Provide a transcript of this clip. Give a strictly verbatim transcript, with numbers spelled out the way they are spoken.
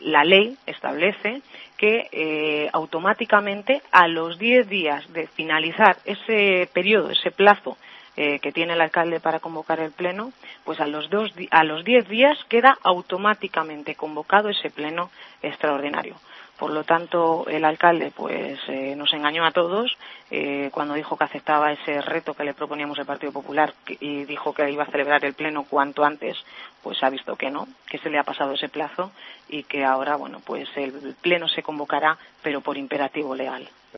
la ley establece que eh, automáticamente a los diez días de finalizar ese periodo, ese plazo eh, que tiene el alcalde para convocar el pleno, pues a los dos a los diez días queda automáticamente convocado ese pleno extraordinario. Por lo tanto, el alcalde pues eh, nos engañó a todos eh, cuando dijo que aceptaba ese reto que le proponíamos el Partido Popular y dijo que iba a celebrar el pleno cuanto antes. Pues ha visto que no, que se le ha pasado ese plazo y que ahora, bueno, pues el pleno se convocará, pero por imperativo legal.